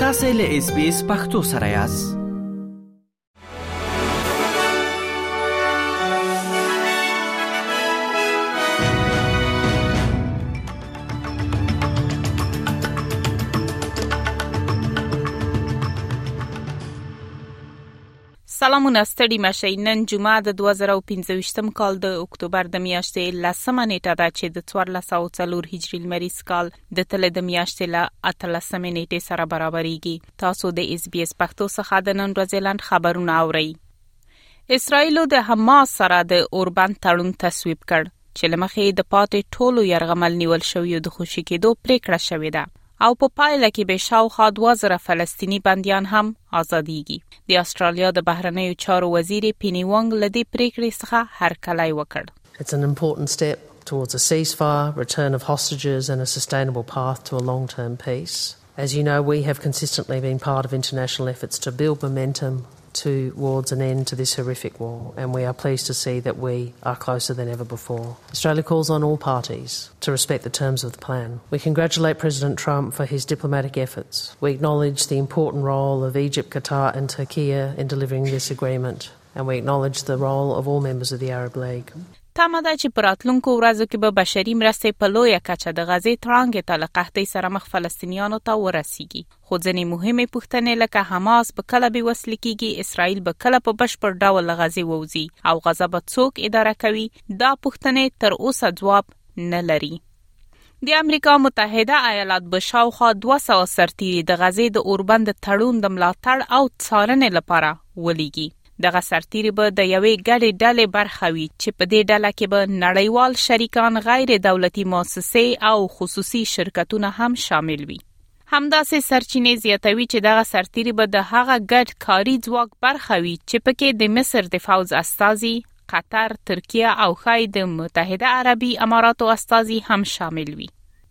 تاسو له SBS پښتو سره یاست. سلامونه ستړي مشئ. نن جمعه د 2015 کال د اکتوبر د میاشتې 10مه نیټه ده چې د 1404 هجري لمریز کال د تل د میاشتې له 13مه نیټې سره برابرېږي. تاسو د SBS پښتو څخه د نن ورځې لاند خبرونه اورئ. اسرائیل د حماس سره د اوربند تړون تصویب کړ چې لمخې د پاتې ټولو يرغمل نیول شوی د خوشي کېدو پریکړه شوې ده. او په پایله کې به شاوخوا 2000 فلسطینی بنديان هم آزادېږي. د استرالیا د بهرنیو چارو وزیر پینی وانګ لدې پریکړې څخه هرکلی وکړ. It's an important step towards a ceasefire, return of hostages and a sustainable path to a long-term peace. As you know, we have consistently been part of international efforts to build momentum towards an end to this horrific war, and we are pleased to see that we are closer than ever before. Australia calls on all parties to respect the terms of the plan. We congratulate President Trump for his diplomatic efforts. We acknowledge the important role of Egypt, Qatar and Turkey in delivering this agreement, and we acknowledge the role of all members of the Arab League. تمه ده چې په راتلونکو ورځو کې به بشري مرستې په لویه کچه د غزې تړانګې ته له قحطۍ سره مخ فلسطینیانو ته ورسیږي. خو ځینې مهمې پوښتنې لکه حماس به کله بې وسلې کېږي، اسرائیل به کله په بشپړ ډول له غزې ووځي او غزه به څوک اداره کوي، دا پوښتنې تر اوسه ځواب نه لري. د امریکا متحده ایالات به شاوخوا 200 سرتیري د غزې د اوربند تړون د ملاتړ او څارنې لپاره ولېږي. دغه سرتیري به د یوې ګډې ډلې برخه وي چې په دې ډله کې به نړیوال شریکان، غیر دولتي مؤسسې او خصوصي شرکتونه هم شامل وي. همداسې سرچینې زیاتوي چې دغه سرتیري به د هغه ګډ کاري ځواک برخه وي چې پکې د مصر د فوز استازي، قطر، ترکیه او ښايي د متحده عربي اماراتو استازي هم شامل وي.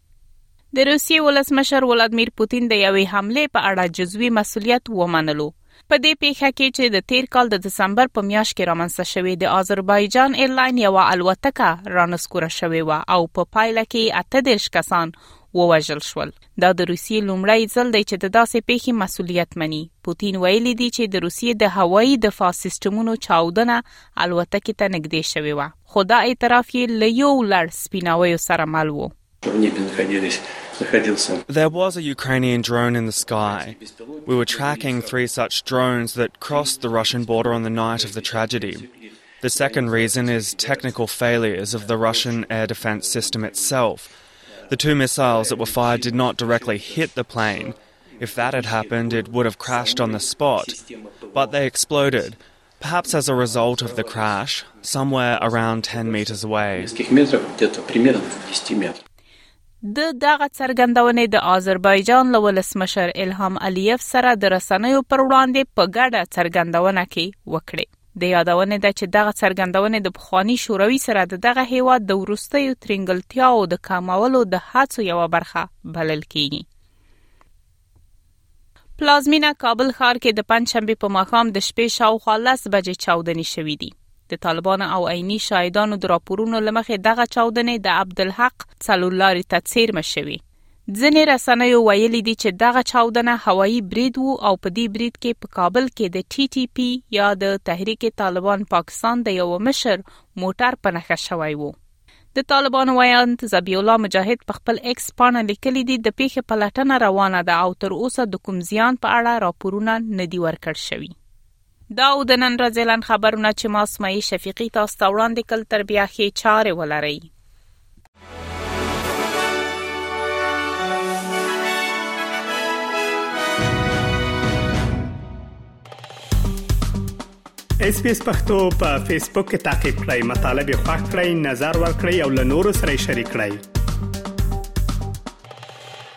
د روسیې ولسمشر ولادیمیر پوتین د یوې حملې په اړه جزوي مسؤلیت ومنلو. په دې پیښه کې چې د تیر کال د دسمبر په میاشت کې رامنځته شوې د آذربایجان ایرلاین یو الوتکه رانسکوره شوې و او په پایله کې 38 کسان ووژل شول. دا د روسیې لومړی ځل دی چې د داسې پیښې مسؤلیت مني. پوتین ویلي دی چې د روسیې د هوایي دفاع سیستمونو چاودنه الوتکې ته نږدې شوې و، خو دا اعتراف یې له یو لړ سپیناویو سره مل و. There was a Ukrainian drone in the sky. We were tracking 3 such drones that crossed the Russian border on the night of the tragedy. The second reason is technical failures of the Russian air defense system itself. The 2 missiles that were fired did not directly hit the plane. If that had happened, it would have crashed on the spot. But they exploded, perhaps as a result of the crash, somewhere around 10 meters away. د دغه څرګندونې د آذربایجان له ولسمشر الهام الیف سره د رسنیو پر وړاندې په ګډه څرګندونه کې وکړې. د یادونې ده چې دغه څرګندونې د پخواني شوروي سره دغه هیواد د وروستیو ترنګلتیاو د کمولو د هڅو یو برخه بلل کېږي. پلازمینه کابل ښار کې د پنځشنبې په ماښام د شپې شاوخوا 10 بجې چاودنې شوې دي. د طالبانو او عیني شاهدانو د راپورونو لمخې دغه چاودنې د عبدالحق څلورلارې ته څیرمه شوې. ځینې رسنیو ویلي دي چې دغه چاودنه هوایي برید وو او په دې برید کې په کابل کې د TTP یا د تحریک طالبان پاکستان د یو مشر موټر په نښه شوی وو. د طالبانو ویاند ذبیح الله مجاهد په خپل ایکس پاڼه لیکلي دي د پیښې پلټنه روانه ده او تر اوسه د کوم زیان په اړه راپورونه نه دي ورکړ شوي. دا د نن ورځې لاند خبرونه چې ما سمعي شفیقي تاسو ته وړاندې کړل. تر بیا ښې چارې ولرئ. SBS پښتو په فیسبوک کې تا کې پلی مطلب یو فاک کړئ، نظر ور کړئ او له نورو سره شریک کړئ.